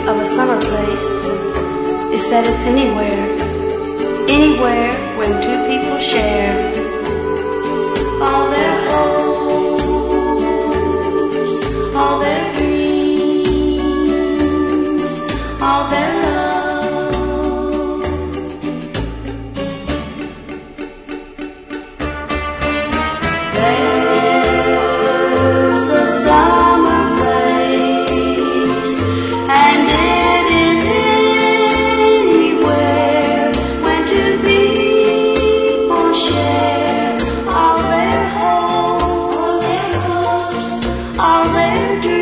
of a summer place is that it's anywhere when two people share all their hopes, all their dreams, all their love. There's a summer place, and it is anywhere when two people share all their hopes, all their dreams.